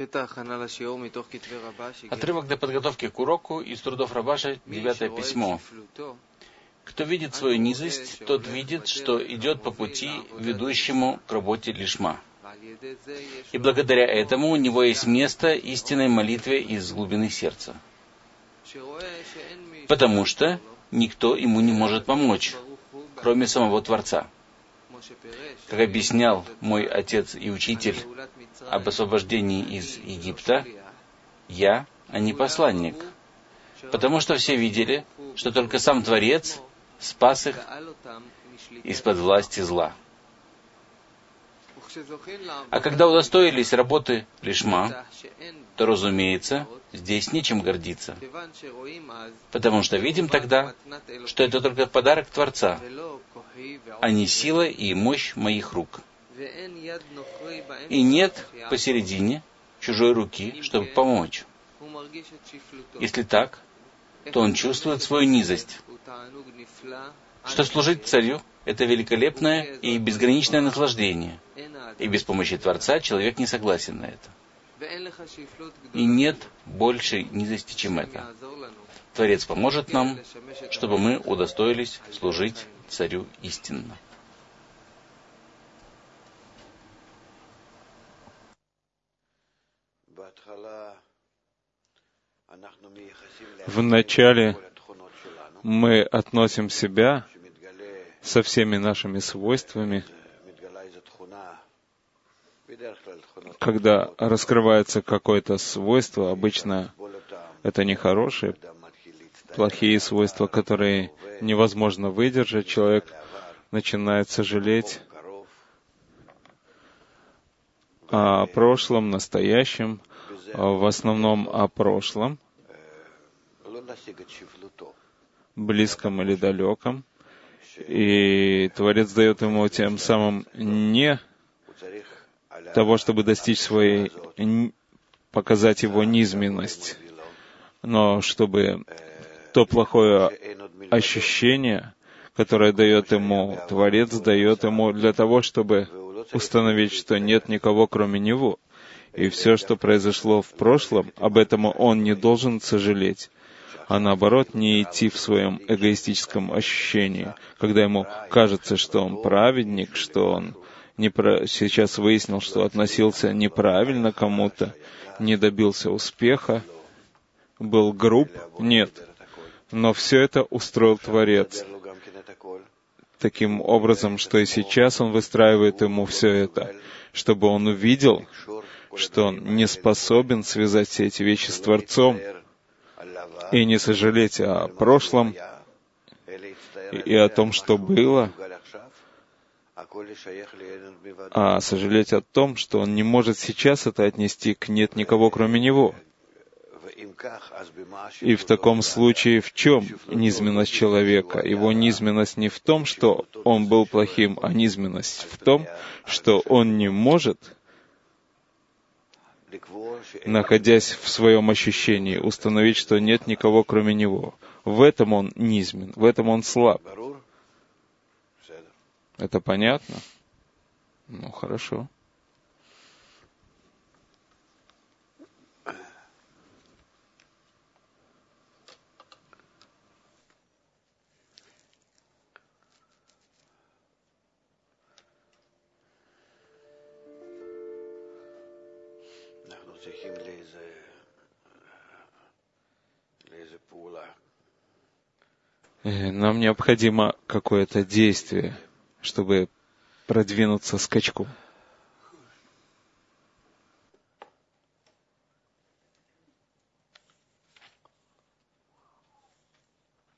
Отрывок для подготовки к уроку из трудов Рабаша, 9 письмо. Кто видит свою низость, тот видит, что идет по пути, ведущему к работе лишма. И благодаря этому у него есть место истинной молитве из глубины сердца. Потому что никто ему не может помочь, кроме самого Творца. Как объяснял мой отец и учитель об освобождении из Египта, я, а не посланник. Потому что все видели, что только сам Творец спас их из-под власти зла. А когда удостоились работы лишма, то, разумеется, здесь нечем гордиться. Потому что видим тогда, что это только подарок Творца, а не сила и мощь моих рук. И нет посередине чужой руки, чтобы помочь. Если так, то он чувствует свою низость. Что служить царю — это великолепное и безграничное наслаждение. И без помощи Творца человек не согласен на это. И нет большей низости, чем это. Творец поможет нам, чтобы мы удостоились служить царю истинно. Вначале мы относим себя со всеми нашими свойствами. Когда раскрывается какое-то свойство, обычно это нехорошие, плохие свойства, которые невозможно выдержать, человек начинает сожалеть о прошлом, настоящем, в основном о прошлом, близком или далеком, и Творец дает ему тем самым не того, чтобы достичь своей, показать его низменность, но чтобы то плохое ощущение, которое дает ему Творец, дает ему для того, чтобы установить, что нет никого, кроме него. И все, что произошло в прошлом, об этом он не должен сожалеть, а наоборот, не идти в своем эгоистическом ощущении, когда ему кажется, что он праведник, что он сейчас выяснил, что относился неправильно к кому-то, не добился успеха, был груб. Нет. Но все это устроил Творец таким образом, что и сейчас он выстраивает ему все это, чтобы он увидел, что он не способен связать все эти вещи с Творцом и не сожалеть о прошлом и о том, что было, а сожалеть о том, что он не может сейчас это отнести к «нет никого, кроме него». И в таком случае в чем низменность человека? Его низменность не в том, что он был плохим, а низменность в том, что он не может, находясь в своем ощущении, установить, что нет никого, кроме него. В этом он низмен, в этом он слаб. Это понятно? Ну, хорошо. Нам необходимо какое-то действие, чтобы продвинуться скачком.